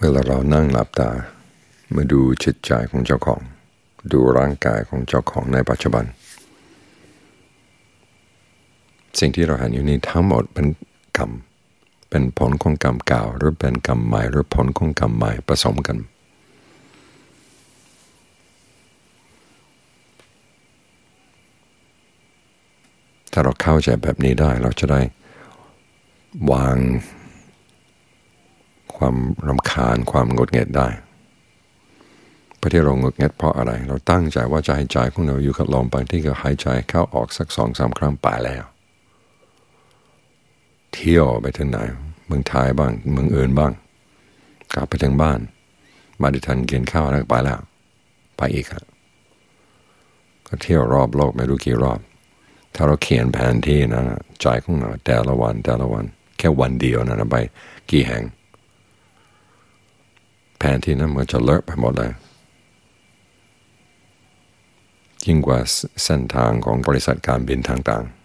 เวลาเรานั่งหลับตามาดูจิตใจของเจ้าของดูร่างกายของเจ้าของในปัจจุบันสิ่งที่เราเห็นอยู่นี้ทั้งหมดเป็นกรรมเป็นผลของกรรมเก่าหรือเป็นกรรมใหม่หรือผลของกรรมใหม่ผสมกันถ้าเราเข้าใจแบบนี้ได้เราจะได้วางความรำคาญความหงุดหงิดได้เพราะที่เราหงุดหงิดเพราะอะไรเราตั้งใจว่าจะให้ใจของเราอยู่กับลมบางที่ก็หายใจเข้าออกสัก 2-3 ครั้งไปแล้วเที่ยวไปถึงไหนเมืองไทยบ้างเมืองอื่นบ้างกลับไปถึงบ้านมาดิทันกินข้าวแล้วไปแล้วไปอีกครับก็เที่ยวรอบโลกไม่รู้กี่รอบถ้าเราเขียนแผนที่นะใจของเราแต่ละวันแค่วันเดียวนะไปกี่แห่งแผนที่นั้นมันจะเลอะไปหมดเลยยิ่งกว่าเส้นทางของบริษัทการบินต่าง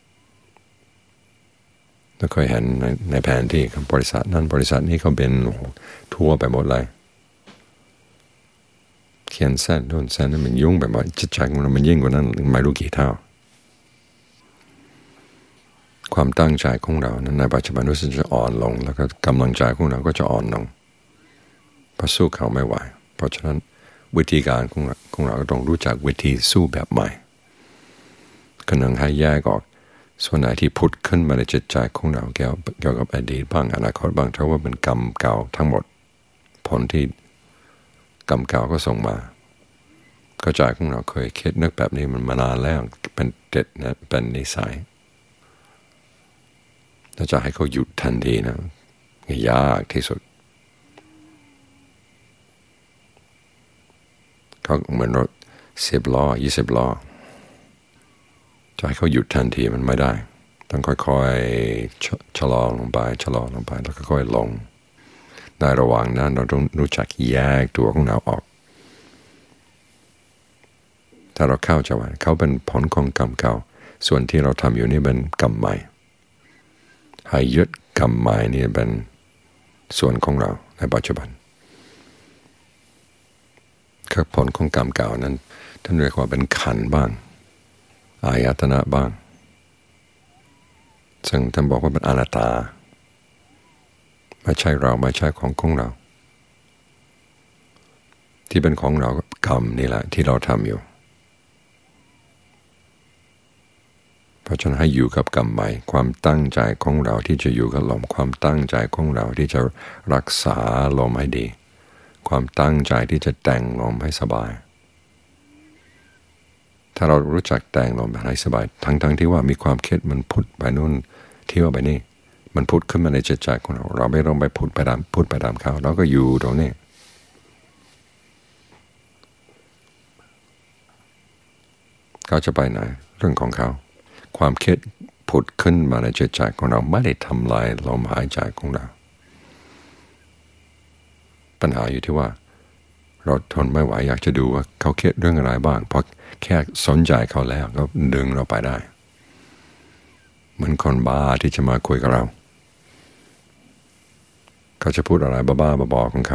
ๆเราเคยเห็นในแผนที่ของบริษัทนั้นบริษัทนี้เขาเป็นทั่วไปหมดเลยเขียนเส้นโดนเส้นนั้นมันยุ่งไปหมดจิตใจของเรามันยิ่งกว่านั้นไม่รู้กี่เท่าความตั้งใจของเรานั้นในปัจจุบันรู้สึกจะอ่อนลงแล้วก็กำลังใจของเราก็จะอ่อนลงเพราะสู้เขาไม่ไหวเพราะฉะนั้นวิธีการของเราต้องรู้จักวิธีสู้แบบใหม่ก็นั่งให้แยกออกส่วนไหนที่พุทธขึ้นมาในจิตใจของเราเกี่ยวกับอดีตบ้างอนาคตบ้างถ้าว่าเป็นกรรมเก่าทั้งหมดผลที่กรรมเก่าก็ส่งมาก็ใจของเราเคยคิดนึกแบบนี้มันมานานแล้วเป็นเด็ดนะเป็นนิสัยเราจะให้เขาหยุดทันทีนะยากที่สุดเขาเหมือนรถ10 ล้อ20 ล้อจะให้เขาหยุดทันทีมันไม่ได้ต้องค่อยๆชะลอลงไปแล้วก็ค่อยลงในระหว่างนั้นเราต้องรู้จักแยกตัวของเราออกถ้าเราเข้าใจว่าเขาเป็นผลของกรรมเก่าส่วนที่เราทำอยู่นี่เป็นกรรมใหม่ให้ยึดกรรมใหม่นี่เป็นส่วนของเราในปัจจุบันคือผลของกรรมเก่านั้นท่านเรียกว่าเป็นขันธ์บ้างอายตนะบ้างซึ่งท่านบอกว่าเป็นอนัตตาไม่ใช่เราไม่ใช่ของเราที่เป็นของเรากรรมนี่แหละที่เราทำอยู่เพราะฉะนั้นให้อยู่กับกรรมใหม่ความตั้งใจของเราที่จะอยู่กับลมความตั้งใจของเราที่จะรักษาลมให้ดีความตั้งใจที่จะแต่งลมให้สบายถ้าเรารู้จักแต่งลมให้สบายทั้งที่ว่ามีความคิดมันพุทธไปนู่นเที่ยวไปนี่มันพุทธขึ้นมาในจิตใจของเราไม่ต้องไปพุทธไปตามเขาเราก็อยู่ตรงนี้เขาจะไปไหนเรื่องของเขาความคิดผุดขึ้นมาในจิตใจของเราไม่ได้ทำลายลมหายใจของเราปัญหาอยู่ที่ว่าเราทนไม่ไหวอยากจะดูว่าเขาคิดเรื่องอะไรบ้างเพราะแค่สนใจเขาแล้วก็ดึงเราไปได้เหมือนคนบ้าที่จะมาคุยกับเราเขาจะพูดอะไรบ้าๆบอๆของเขา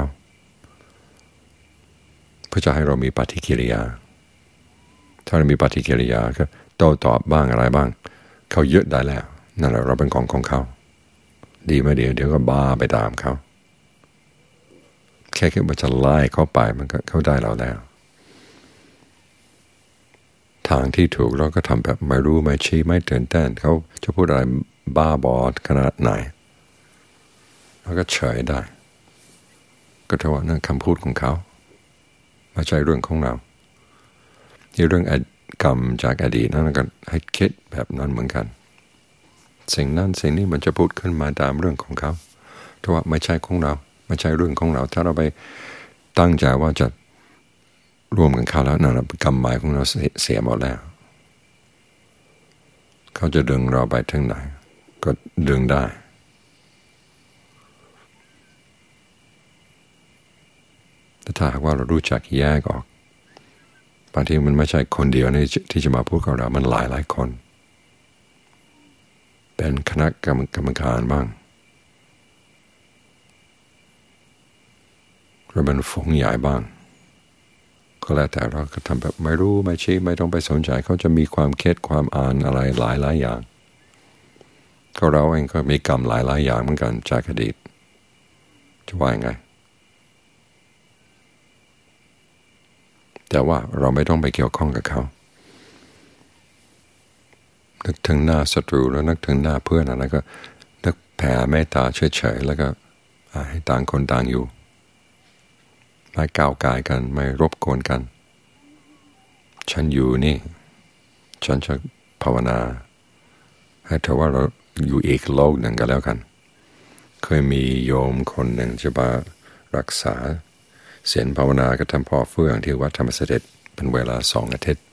เพื่อจะให้เรามีปฏิกิริยาถ้าเรามีปฏิกิริยาก็โต้ตอบบ้างอะไรบ้างเขายึดได้แล้วนั่นแหละเราเป็นของเขาดีไหมเดี๋ยวก็บ้าไปตามเขาแค่คิดว่าจะไล่เข้าไปมันก็เข้าได้เราแล้วทางที่ถูกเราก็ทำแบบไม่รู้ไม่ชี้ไม่ตื่นเต้นเขาจะพูดอะไรบ้าบอขนาดไหนเราก็เฉยได้ก็ถือว่านั่นคำพูดของเขาไม่ใช่เรื่องของเราที่เรื่องกรรมจากอดีตนั้นก็ให้คิดแบบนั้นเหมือนกันสิ่งนั้นสิ่งนี้มันจะพูดขึ้นมาตามเรื่องของเขาแต่ว่าไม่ใช่ของเราไม่ใช่เรื่องของเราถ้าเราไปตั้งใจว่าจะร่วมกันเขาแล้วนั่นกรรมหมายของเราเสียหมดแล้วเขาจะดึงเราไปถึงไหนก็ดึงได้แต่ถ้าหากว่าเรารู้จักแยกออกบางทีมันไม่ใช่คนเดียวที่จะมาพูดกับเรามันหลายคนเป็นคณะกรรมการบ้างรือเป็นฝูงใหญ่บ้างก็แล้วแต่เราก็ทำแบบไม่รู้ไม่ชี้ไม่ต้องไปสนใจเขาจะมีความคิดความอ่านอะไรหลายอย่างก็เราเองก็มีกรรมหลายอย่างเหมือนกันจากอดีตจะว่ายังไงแต่ว่าเราไม่ต้องไปเกี่ยวข้องกับเขานึกถึงหน้าศัตรูแล้วนึกถึงหน้าเพื่อนอะไรก็นึกแผ่เมตตาเฉยๆแล้วก็ให้ต่างคนต่างอยู่ไม่ก้าวก่ายกันไม่รบกวนกันฉันอยู่นี่ฉันจะภาวนาให้เธอว่าเราอยู่อีกโลกหนึ่งกันแล้วกันเคยมีโยมคนหนึ่งจะมารักษาเสียงภาวนากับท่านพ่อเฟื่องที่วัดธรรมเสด็จเป็นเวลา2 อาทิตย์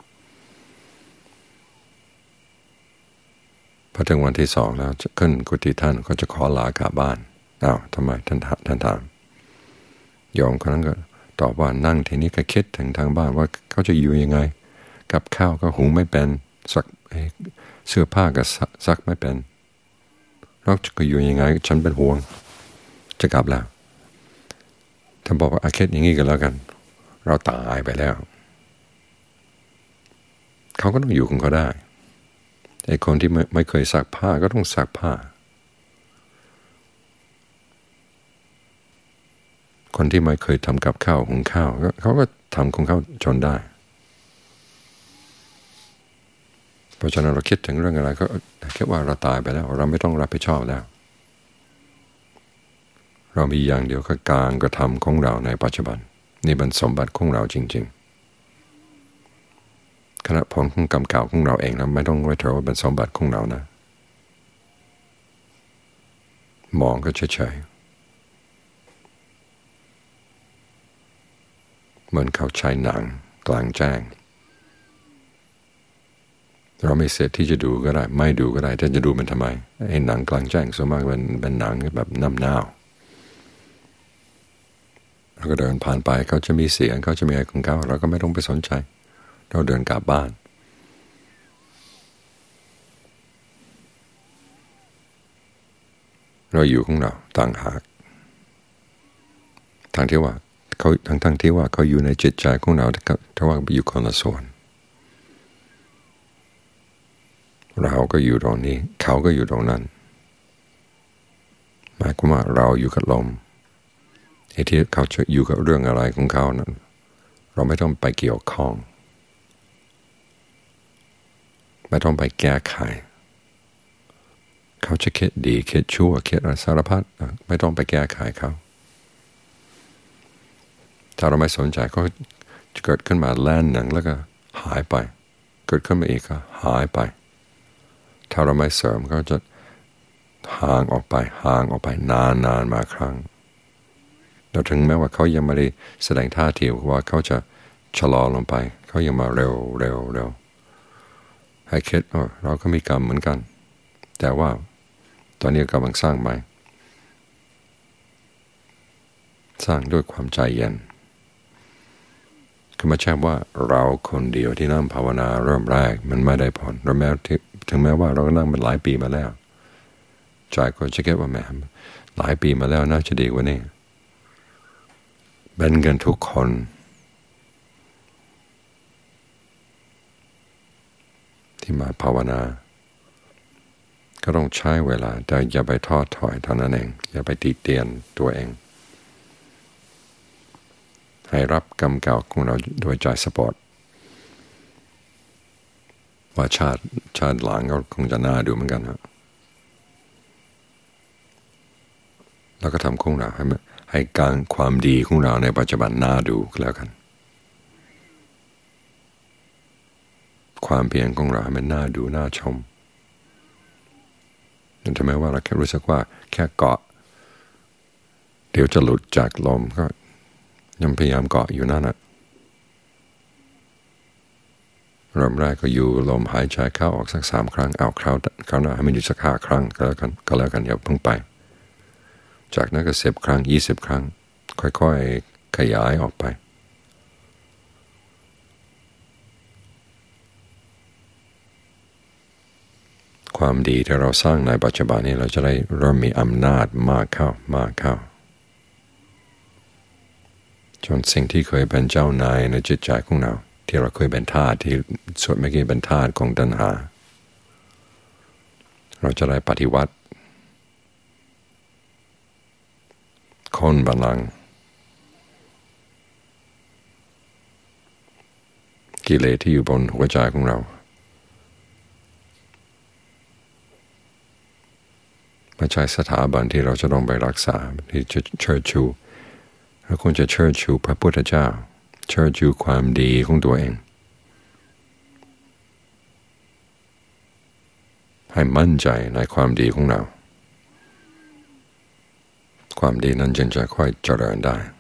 พอถึงวันที่2แล้วจะขึ้นกุฏิท่านก็จะขอลากลับบ้านอ้าวทำไมท่านถามโยมคนนั้นก็ตอบว่านั่งทีนี้ก็คิดถึงทางบ้านว่าเขาจะอยู่ยังไงกับข้าวก็หุงไม่เป็นซักเสื้อผ้าก็ซักไม่เป็นเราจะอยู่ยังไงฉันเป็นห่วงจะกลับแล้วท่านบอกว่าคิดอย่างนี้กันแล้วกันเราตายไปแล้วเขาก็ต้องอยู่ของเขาได้ไอ้คนที่ไม่เคยซักผ้าก็ต้องซักผ้าคนที่ไม่เคยทำกับข้าวหุงข้าวเขาก็ทำของเขาจนได้เพราะฉะนั้นเราคิดถึงเรื่องอะไรก็แค่ว่าเราตายไปแล้วเราไม่ต้องรับผิดชอบแล้วเรามีอย่างเดียวคือการกระทำของเราในปัจจุบันนี่เป็นสมบัติของเราจริงๆขณะผลของกรรมเก่าของเราเองนะไม่ต้องไว้ถือว่าเป็นสมบัติของเรานะมองก็เฉยๆเหมือนเขาใช้หนังกลางแจ้งเราไม่เสร็จที่จะดูก็ได้ไม่ดูก็ได้แต่จะดูมันทำไมไอ้หนังกลางแจ้งส่วนมากเป็นหนังแบบน้ำเน่าเราก็เดินผ่านไปเขาจะมีเสียงเขาจะมีอะไรของเขาเราก็ไม่ต้องไปสนใจเราเดินกลับบ้านเราอยู่ของเราต่างหากทั้งที่ว่าเขาทั้งที่ว่าเขาอยู่ในจิตใจของเราแต่ว่าอยู่คนละส่วนเราก็อยู่ตรงนี้เขาก็อยู่ตรงนั้นหมายความว่าเราอยู่กับลมไอ้ที่เขาจะอยู่กับเรื่องอะไรของเขานั้นเราไม่ต้องไปเกี่ยวข้องไม่ต้องไปแก้ไขเขาจะคิดดีคิดชั่วคิดอะไรสารพัดไม่ต้องไปแก้ไขเขาถ้าเราไม่สนใจก็จะเกิดขึ้นมาแล่นหนังแล้วก็หายไปเกิดขึ้นมาอีกก็หายไปถ้าเราไม่เสริมก็จะห่างออกไปนานมาครั้งเราถึงแม้ว่าเขายังไม่ได้แสดงท่าทีว่าเขาจะชะลอลงไปเขายังมาเร็วให้คิดเราก็มีกรรมเหมือนกันแต่ว่าตอนนี้กำลังสร้างใหม่สร้างด้วยความใจเย็นคือไม่ใช่ว่าเราคนเดียวที่นั่งภาวนาเริ่มแรกมันไม่ได้ผลถึงแม้ว่าเรานั่งมันหลายปีมาแล้วใจก็จะคิดว่าแหมหลายปีมาแล้วน่าจะดีกว่านี้เป็นกันทุกคนที่มาภาวนาก็ต้องใช้เวลาแต่อย่าไปทอดถอยเท่านั้นเองอย่าไปตีเตียนตัวเองให้รับกรรมเก่าของเราโดยใจสปอร์ตว่าชาติหลังก็คงจะน่าดูเหมือนกันนะแล้วก็ทำของเราให้การความดีของเราในปัจจุบันน่าดูแล้วกันความเพียรของเราให้มันน่าดูน่าชมนั่นทำไมว่าเราแค่รู้สึกว่าแค่เกาะเดี๋ยวจะหลุดจากลมก็ยังพยายามเกาะอยู่นั่นนะเริ่มแรกก็อยู่ลมหายใจเข้าออกสัก3 ครั้งเอาคราวหน้าให้มันอยู่สัก5 ครั้งก็แล้วกันอย่าเพิ่งไปจากนั้นก็10 ครั้ง20 ครั้งค่อยๆขยายออกไปความดีที่เราสร้างในปัจจุบันนี้เราจะได้เริ่มมีอำนาจมากเข้าจนสิ่งที่เคยเป็นเจ้านายในจิตใจของเราที่เราเคยเป็นทาสที่ส่วนเมื่อกี้เป็นทาสของตัณหาเราจะได้ปฏิวัติโค่นบัลลังก์กิเลสที่อยู่บนหัวใจของเราไม่ใช่สถาบันที่เราจะต้องไปรักษาที่จะเชิดชูเราควรจะเชิดชูพระพุทธเจ้าเชิดชูความดีของตัวเองให้มั่นใจในความดีของเราความดีนั้นจึงจะค่อยเจริญได้